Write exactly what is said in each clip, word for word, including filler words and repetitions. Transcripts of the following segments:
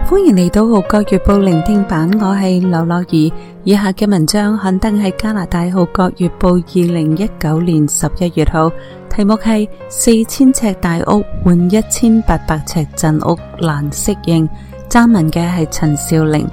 歡迎嚟到《號角月報》聆聽版，我係劉樂儀。以下嘅文章刊登喺加拿大《號角月報》二零一九年十一月號，題目係四千尺大屋換一千八百尺鎮屋難適應。撰文嘅係陳少玲。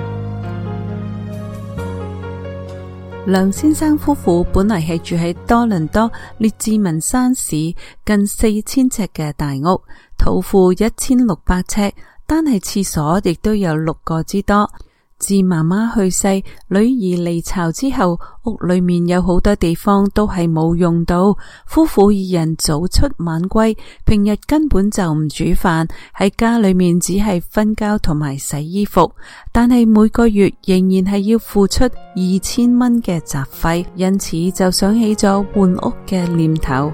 梁先生夫婦本來係住喺多倫多列治文山市近四千尺嘅大屋，土庫一千六百尺。單係廁所亦都有六個之多。自媽媽去世，女兒離巢之後，屋裏面有好多地方都係冇用到。夫婦二人早出晚歸，平日根本就唔煮飯，喺家裏面只係瞓覺同埋洗衣服。但係每個月仍然係要付出二千蚊嘅雜費，因此就想起咗換屋嘅念頭。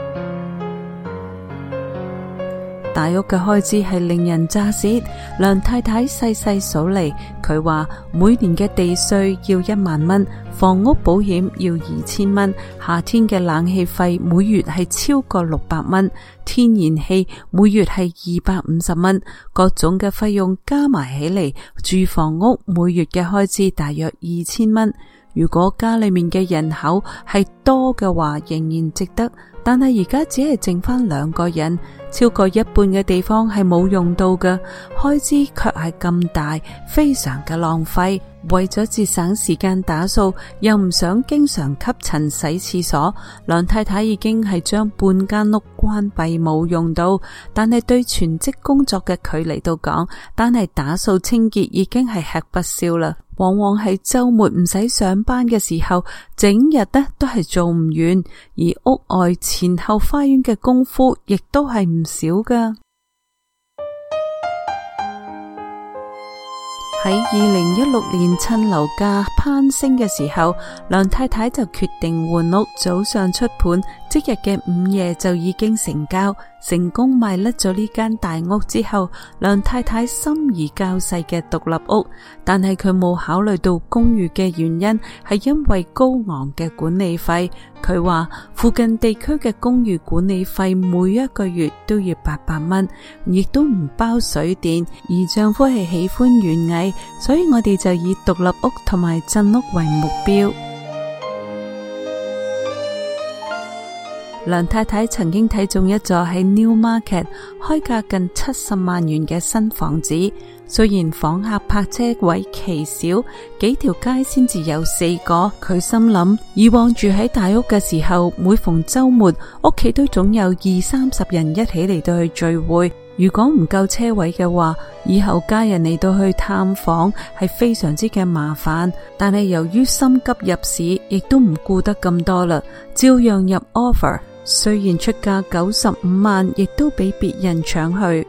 大屋嘅開支係令人咋舌，梁太太細細數嚟，佢話每年嘅地稅要一萬蚊，房屋保險要二千蚊，夏天嘅冷氣費每月係超過六百蚊，天然氣每月係二百五十蚊，各種嘅費用加埋起嚟，住房屋每月嘅開支大約二千蚊。如果家裏面嘅人口係多嘅話，仍然值得。但係而家只係剩翻兩個人，超過一半嘅地方係冇用到嘅，開支卻係咁大，非常嘅浪費。為咗節省時間打掃，又唔想經常吸塵洗廁所，梁太太已經係將半間屋關閉冇用到。但係對全職工作嘅佢嚟到講，單係打掃清潔已經係吃不消啦。往往係周末唔使上班嘅時候，整日呢都係做唔完，而屋外前後花園嘅功夫亦都係唔少㗎。喺二零一六年趁樓價攀升嘅時候，梁太太就決定換屋，早上出盤，即日嘅午夜就已經成交，成功賣甩咗呢間大屋之後，梁太太心儀較細嘅獨立屋，但係佢冇考慮到公寓嘅原因係因為高昂嘅管理費。佢話附近地區嘅公寓管理費每一個月都要八百蚊，亦都唔包水電，而丈夫係喜歡園藝，所以我哋就以獨立屋同埋鎮屋為目標。梁太太曾經睇中一座喺 Newmarket 開價近七十萬元嘅新房子，雖然房客泊車位奇少，幾條街先至有四個。佢心諗，以往住喺大屋嘅時候，每逢周末屋企都總有二三十人一起嚟到去聚會，如果唔夠車位嘅話，以後家人嚟到去探訪係非常之嘅麻煩。但係由於心急入市，亦都唔顧得咁多啦，照樣入 offer。雖然出價九十五萬，亦都俾別人搶去。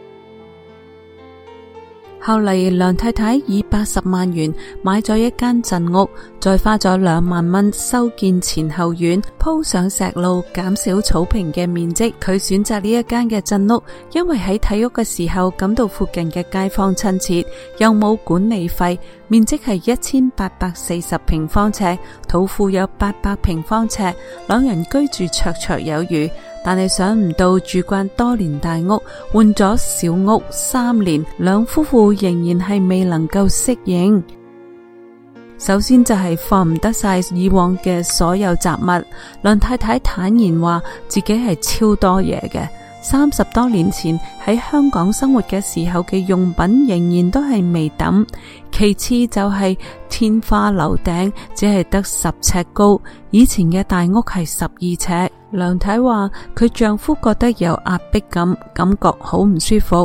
後嚟梁太太以八十萬元買咗一間鎮屋，再花咗兩萬蚊修建前後院，鋪上石路，減少草坪嘅面積。佢選擇呢一間嘅鎮屋，因為喺睇屋嘅時候感到附近嘅街坊親切，又冇管理費，面積係一千八百四十平方尺，土庫有八百平方尺，兩人居住綽綽有餘。但係想唔到住慣多年大屋，換咗小屋三年，兩夫婦仍然係未能夠適應。首先就係放唔得晒以往嘅所有雜物。梁太太坦言話自己係超多嘢嘅，三十多年前喺香港生活嘅時候嘅用品仍然都係未抌。其次就係天花樓頂只係得十尺高，以前嘅大屋係十二尺。梁太話佢丈夫覺得有壓迫感，感覺好唔舒服。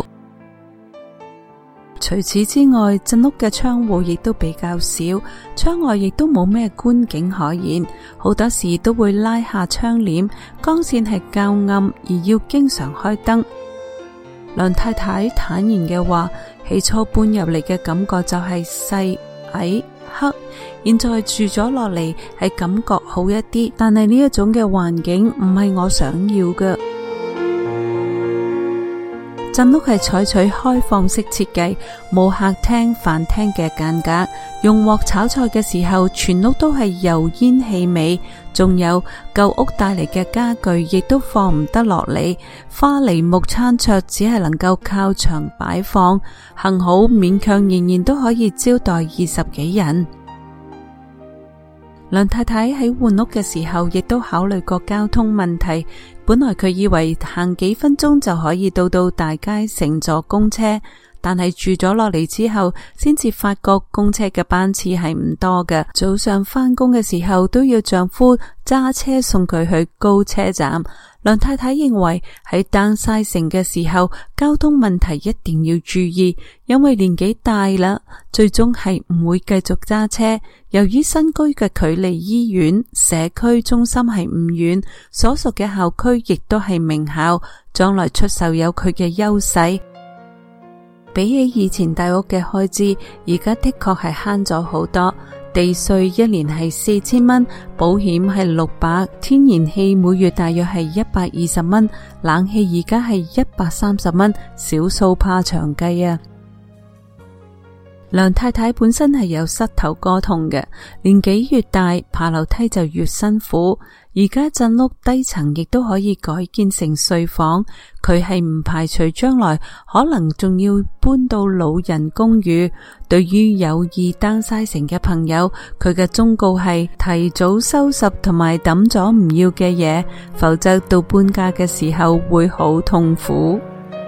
除此之外，鎮屋嘅窗戶亦都比較少，窗外亦都冇咩觀景可言，好多時都會拉下窗簾，光線係較暗，而要經常開燈。梁太太坦言嘅話，起初搬入嚟嘅感覺就係細矮黑，現在住咗落嚟係感覺好一啲，但係呢一種嘅環境唔係我想要嘅。鎮屋係採取開放式設計，冇客廳、飯廳嘅間隔， 用鑊炒菜嘅時候，全屋都係油煙氣味，仲有舊屋帶嚟嘅家具亦都放唔得落嚟，花梨木餐桌只係能夠靠牆擺放，幸好勉強仍然都可以招待二十幾人。梁太太喺換屋嘅時候，亦都考慮過交通問題。本來佢以為行幾分鐘就可以到到大街乘坐公車，但係住咗落嚟之後，先至發覺公車嘅班次係唔多嘅。早上返工嘅時候，都要丈夫揸車送佢去高車站。梁太太認為喺 downsizing 嘅時候，交通問題一定要注意，因為年紀大啦，最終係唔會繼續揸車。由於新居嘅距離醫院、社區中心係唔遠，所屬嘅校區亦都係名校，將來出售有佢嘅優勢。比起以前大屋嘅開支，而家的確係慳咗好多。地稅一年係四千蚊，保險係六百，天然氣每月大約係一百二十蚊，冷氣而家係一百三十蚊，小數怕長計啊！梁太太本身係有膝頭哥痛嘅，年紀越大，爬樓梯就越辛苦。而家鎮屋低層亦都可以改建成睡房，佢係唔排除將來可能仲要搬到老人公寓。對於有意 downsizing嘅朋友，佢嘅忠告係提早收拾同埋抌咗唔要嘅嘢，否則到搬家嘅時候會好痛苦。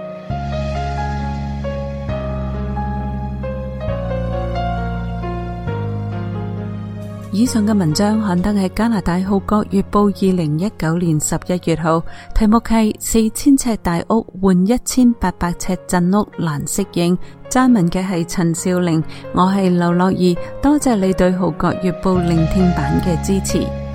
以上嘅文章刊登喺加拿大《號角月報》二零一九年十一月號，題目係四千尺大屋換一千八百尺鎮屋難適應。撰文嘅係陳少玲，我係劉樂儀，多謝你對《號角月報》聆聽版嘅支持。